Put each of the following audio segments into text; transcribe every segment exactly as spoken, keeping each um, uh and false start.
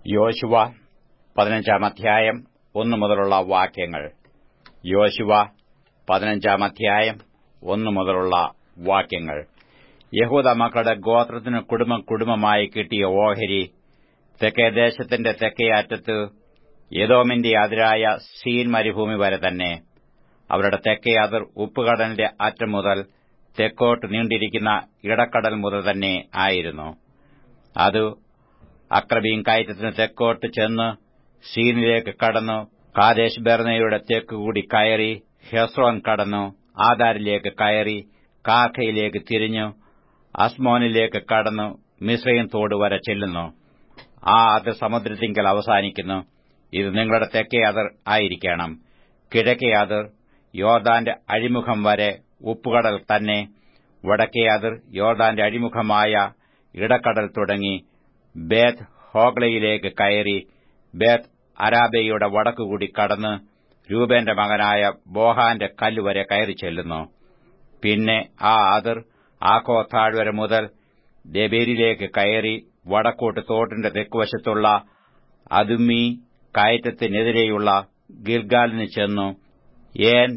യോശുവ പതിനഞ്ചാം അധ്യായം ഒന്നു മുതലുള്ള വാക്യങ്ങൾ. യോശുവ പതിനഞ്ചാം അധ്യായം ഒന്നു മുതലുള്ള വാക്യങ്ങൾ. യഹൂദ മക്കളുടെ ഗോത്രത്തിന് കുടുംബം കുടുംബമായി കിട്ടിയ ഓഹരി തെക്കേ ദേശത്തിന്റെ തെക്കേ അറ്റത്ത് ഏദോമിന്റെ അതിരായ സീൻ മരുഭൂമി വരെ തന്നെ. അവരുടെ തെക്കേ അതിർ ഉപ്പുകടലിന്റെ അറ്റം മുതൽ തെക്കോട്ട് നീണ്ടിരിക്കുന്ന ഇടക്കടൽ മുതൽ തന്നെ ആയിരുന്നു. അത് അക്രബീം കയറ്റത്തിന് തെക്കോട്ട് ചെന്ന് സീനിലേക്ക് കടന്നു കാദേശ് ബർന്നയുടെ തെക്കുകൂടി കയറി ഹെസ്രോൻ കടന്നു ആദാരിലേക്ക് കയറി കാർഖയിലേക്ക് തിരിഞ്ഞു അസ്മോനിലേക്ക് കടന്നു മിസ്രയീം തോട് വരെ ചെല്ലുന്നു. ആ അതിർ സമുദ്രത്തിങ്കൽ അവസാനിക്കുന്നു. ഇത് നിങ്ങളുടെ തെക്കേ അതിർ ആയിരിക്കണം. കിഴക്കേ അതിർ യോർദാന്റെ അഴിമുഖം വരെ ഉപ്പുകടൽ തന്നെ. വടക്കേ അതിർ യോർദാന്റെ അഴിമുഖമായ ഇടക്കടൽ തുടങ്ങി ബേത്ത് ഹോഗ്ലയിലേക്ക് കയറി ബേത്ത് അരാബയുടെ വടക്കുകൂടി കടന്ന് രൂബേന്റെ മകനായ ബോഹാന്റെ കല്ലുവരെ കയറി ചെല്ലുന്നു. പിന്നെ ആ അതിർ ആഖോ താഴ്വര മുതൽ ദെബീരിലേക്ക് കയറി വടക്കോട്ട് തോട്ടിന്റെ തെക്കുവശത്തുള്ള അതുമ്മീ കയറ്റത്തിനെതിരെയുള്ള ഗിൽഗാലിന് ചെന്നു ഏൻ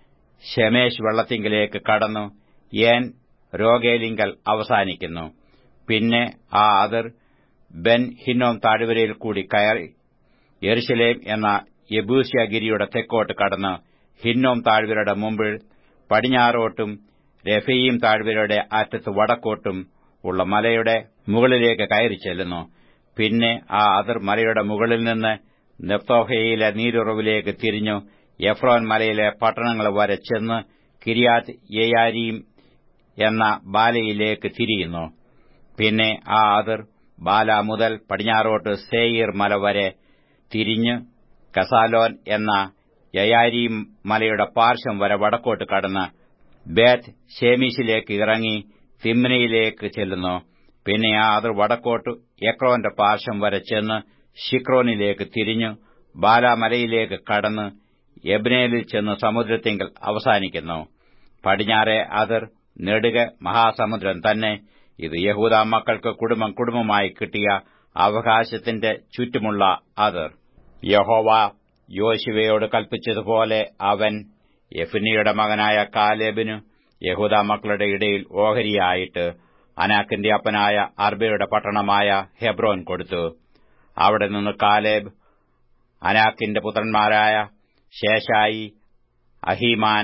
ശെമേശ് വെള്ളത്തിങ്കലേക്ക് കടന്നു ഏൻ രോഗേലിങ്കൽ അവസാനിക്കുന്നു. പിന്നെ ആ അതിർ ബെൻ ഹിന്നോം താഴ്വരയിൽ കൂടി കയറി യെരുശലേം എന്ന യെബൂസ്യഗിരിയുടെ തെക്കോട്ട് കടന്ന് ഹിന്നോം താഴ്വരയുടെ മുമ്പിൽ പടിഞ്ഞാറോട്ടും രെഫയീം താഴ്വരയുടെ അറ്റത്ത് വടക്കോട്ടും ഉള്ള മലയുടെ മുകളിലേക്ക് കയറി ചെല്ലുന്നു. പിന്നെ ആ അതിർ മലയുടെ മുകളിൽ നിന്ന് നെഫ്തോഹയിലെ നീരുറവിലേക്ക് തിരിഞ്ഞു എഫ്രോൻ മലയിലെ പട്ടണങ്ങൾ വരെ ചെന്ന് കിര്യാത്ത് യെയാരീം എന്ന ബാലയിലേക്ക് തിരിയുന്നു. പിന്നെ ആ അതിർ ബാല മുതൽ പടിഞ്ഞാറോട്ട് സേയീർ മല വരെ തിരിഞ്ഞ് കസാലോൻ എന്ന യയാരീം മലയുടെ പാർശ്വം വരെ വടക്കോട്ട് കടന്ന് ബേത്ത് ഷേമീശിലേക്ക് ഇറങ്ങി തിമ്നയിലേക്ക് ചെല്ലുന്നു. പിന്നെ ആ അതിർ വടക്കോട്ട് എക്രോന്റെ പാർശ്വം വരെ ചെന്ന് ഷിക്രോനിലേക്ക് തിരിഞ്ഞു ബാലാമലയിലേക്ക് കടന്ന് എബ്നേലിൽ ചെന്ന് സമുദ്രത്തിങ്കൽ അവസാനിക്കുന്നു. പടിഞ്ഞാറെ അതിർ നെടുകെ മഹാസമുദ്രം തന്നെ. ഇത് യഹൂദാ മക്കൾക്ക് കുടുംബം കുടുംബമായി കിട്ടിയ അവകാശത്തിന്റെ ചുറ്റുമുള്ള അതിർ. യഹോവ യോശുവയോട് കൽപ്പിച്ചതുപോലെ അവൻ യെഫുന്നെയുടെ മകനായ കാലേബിനു യഹൂദാ മക്കളുടെ ഇടയിൽ ഓഹരിയായിട്ട് അനാക്കിന്റെ അപ്പനായ അർബയുടെ പട്ടണമായ ഹെബ്രോൻ കൊടുത്തു. അവിടെ നിന്ന് കാലേബ് അനാക്കിന്റെ പുത്രന്മാരായ ശേഷായി, അഹീമാൻ,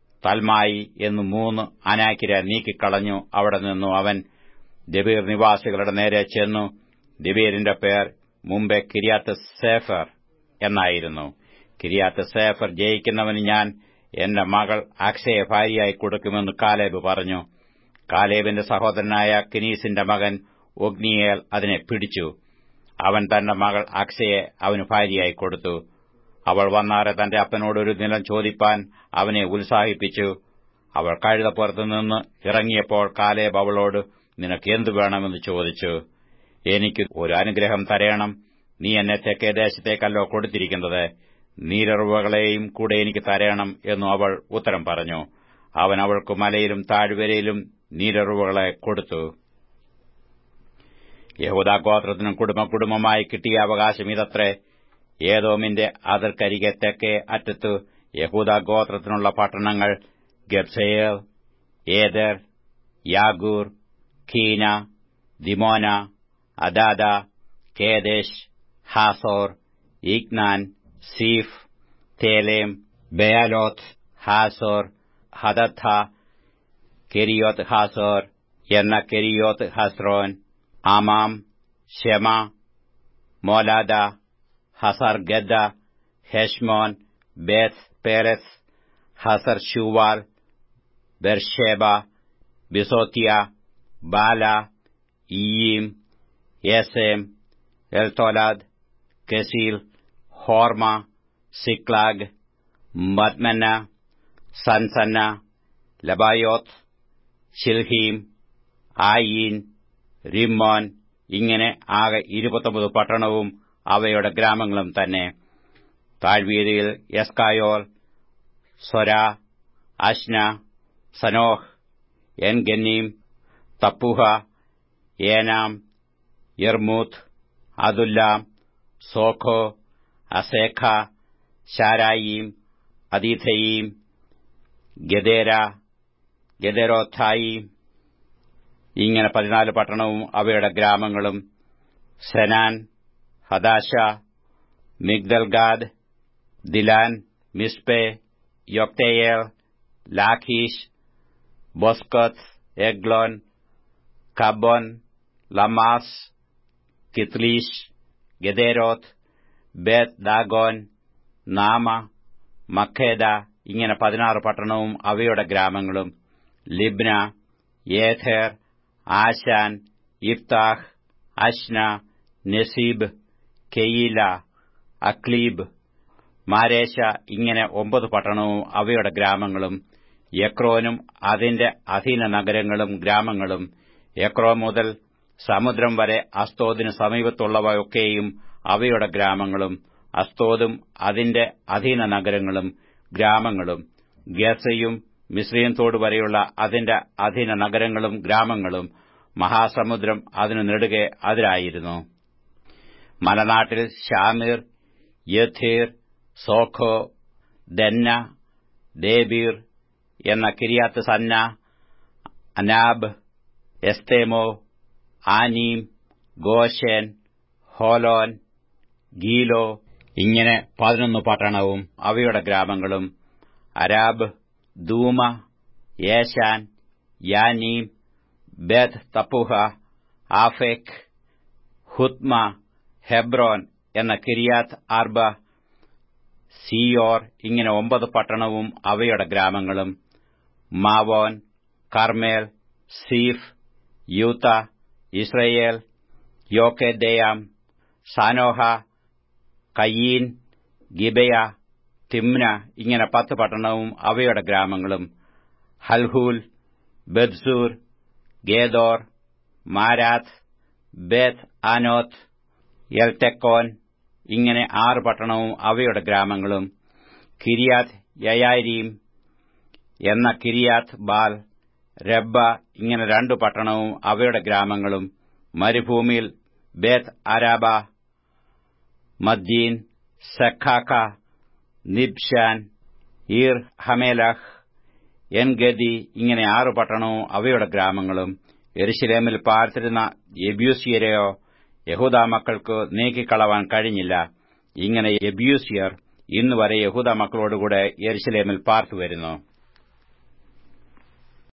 തൽമായി എന്നു മൂന്ന് അനാക്കിരെ നീക്കിക്കളഞ്ഞു. അവിടെ നിന്നു അവൻ ദെബീർ നിവാസികളുടെ നേരെ ചെന്നു. ദെബീരിന്റെ പേർ മുമ്പേ കിര്യാത്ത് സേഫർ എന്നായിരുന്നു. കിര്യാത്ത് സേഫർ ജയിക്കുന്നവന് ഞാൻ എന്റെ മകൾ അക്സയെ ഭാര്യയായി കൊടുക്കുമെന്ന് കാലേബ് പറഞ്ഞു. കാലേബിന്റെ സഹോദരനായ കെനീസിന്റെ മകൻ ഒഗ്നിയേൽ അതിനെ പിടിച്ചു. അവൻ തന്റെ മകൾ അക്സയെ അവന് ഭാര്യയായി കൊടുത്തു. അവൾ വന്നാറെ തന്റെ അപ്പനോടൊരു നിലം ചോദിപ്പാൻ അവനെ ഉത്സാഹിപ്പിച്ചു. അവൾ കഴുതപ്പുറത്തുനിന്ന് ഇറങ്ങിയപ്പോൾ കാലേബ് അവളോട് നിനക്ക് എന്തു വേണമെന്ന് ചോദിച്ചു. എനിക്ക് ഒരു അനുഗ്രഹം തരേണം. നീ എന്നെ തെക്കേ ദേശത്തേക്കല്ലോ കൊടുത്തിരിക്കുന്നത്, നീരുറവുകളെയും കൂടെ എനിക്ക് തരേണം എന്നു അവൾ ഉത്തരം പറഞ്ഞു. അവൻ അവൾക്ക് മലയിലും താഴ്വരയിലും നീരുറവുകളെ കൊടുത്തു. യഹൂദാ ഗോത്രത്തിനും കുടുംബ കുടുംബമായി കിട്ടിയ അവകാശം ഇതത്രേ. ഏദോമിന്റെ അതിർക്കരികെ തെക്കേ അറ്റത്ത് യഹൂദാ ഗോത്രത്തിനുള്ള പട്ടണങ്ങൾ Kabzeel, Eder, Jagur, Kinah, Dimonah, Adadah, Kedesh, Hazor, Ithnan, Ziph, Telem, Bealoth, Hazor, Hadattah, Kerioth Hazor എന്ന Kerioth Hezron, Amam, Shema, Moladah, Hazar Gaddah, Heshmon, Beth Pelet, Hazar Shual, Beersheba, Biziothiah, Baalah, Iim, Ezem, Eltolad, Chesil, Hormah, Ziklag, Madmannah, Sansannah, Lebaoth, Shilhim, Ain, Rimmon, ഇങ്ങനെ ആകെ ഇരുപത്തൊമ്പത് പട്ടണവും അവയുടെ ഗ്രാമങ്ങളും തന്നെ. താഴ്വീതിയിൽ എസ്കായോൽ, സൊര, Ashnah, സനോഹ്, എൻഗന്നീം, തപ്പുഹ, ഏനാം, യർമൂത്ത്, അതുല്ലാം, സോഖോ, അസേഖ, ശാരായീം, അദീഥയീം, ഗദേര, ഗദേരോഥായീം, ഇങ്ങനെ പതിനാല് പട്ടണവും അവയുടെ ഗ്രാമങ്ങളും. Zenan, Hadashah, Migdal Gad, Dilean, Mizpeh, Joktheel, Lachish, Bozkath, Eglon, Cabbon, Lahmas, Kithlish, Gederoth, Beth Dagon, Naamah, Makkedah, ഇങ്ങനെ പതിനാറ് പട്ടണവും അവയുടെ ഗ്രാമങ്ങളും. ലിബ്ന, യേഥേർ, ആശാൻ, ഇഫ്താഹ്, അശ്ന, നെസീബ്, കെയീല, അക്ലീബ്, മാരേശ, ഇങ്ങനെ ഒമ്പത് പട്ടണവും അവയുടെ ഗ്രാമങ്ങളും. എക്രോനും അതിന്റെ അധീന നഗരങ്ങളും ഗ്രാമങ്ങളും. എക്രോൻ മുതൽ സമുദ്രം വരെ അസ്തോദിന് സമീപത്തുള്ളവയൊക്കെയും അവയുടെ ഗ്രാമങ്ങളും. അസ്തോദും അതിന്റെ അധീന നഗരങ്ങളും ഗ്രാമങ്ങളും. ഗസയും മിസ്രയീം തോട് വരെയുള്ള അതിന്റെ അധീന നഗരങ്ങളും ഗ്രാമങ്ങളും. മഹാസമുദ്രം അതിനു നെടുകെ അതിരായിരുന്നു. മലനാട്ടിൽ ഷാമീർ, യഥീർ, സോഖോ, ദന്ന, ദേബീർ എന്ന കിരിയാത്ത് സന്ന, അനാബ്, എസ്തേമോ, ആനീം, ഗോശേൻ, ഹോലോൻ, ഗീലോ, ഇങ്ങനെ പതിനൊന്ന് പട്ടണവും അവയുടെ ഗ്രാമങ്ങളും. അരാബ്, ദൂമ, യേശാൻ, യാനീം, ബേത് തപ്പുഹ, ആഫേക്, ഹുത്മ, ഹെബ്രോൻ എന്ന കിരിയാത്ത് ആർബ, സിയോർ, ഇങ്ങനെ ഒമ്പത് പട്ടണവും അവയുടെ ഗ്രാമങ്ങളും. Maon, Carmel, Ziph, Juttah, Jezreel, Jokdeam, Zanoah, Kain, Gibeah, Timnah, ഇങ്ങനെ പത്ത് പട്ടണവും അവയുടെ ഗ്രാമങ്ങളും. ഹൽഹൂൽ, ബദ്സൂർ, ഗേദോർ, മാരാത്ത്, ബേത് ആനോത്ത്, എൽതെക്കോൻ, ഇങ്ങനെ ആറ് പട്ടണവും അവയുടെ ഗ്രാമങ്ങളും. കിരിയാത്ത് യയാരീം എന്ന കിരിയാത്ത് ബാൽ, രബ്ബ, ഇങ്ങനെ രണ്ടു പട്ടണവും അവയുടെ ഗ്രാമങ്ങളും. മരുഭൂമിയിൽ ബേത് അരാബ, മദ്ദീൻ, സെഖാക്ക, നിബ്ഷാൻ, ഈർ ഹമേലഹ്, എൻഗദി, ഇങ്ങനെ ആറു പട്ടണവും അവയുടെ ഗ്രാമങ്ങളും. യെരുശലേമിൽ പാർത്തിരുന്ന യെബൂസ്യരെയോ യഹൂദാ മക്കൾക്ക് നീക്കിക്കളവാൻ കഴിഞ്ഞില്ല. ഇങ്ങനെ യെബൂസ്യർ ഇന്നുവരെ യഹൂദാ മക്കളോടുകൂടെ യെരുശലേമിൽ പാർത്തുവരുന്നു.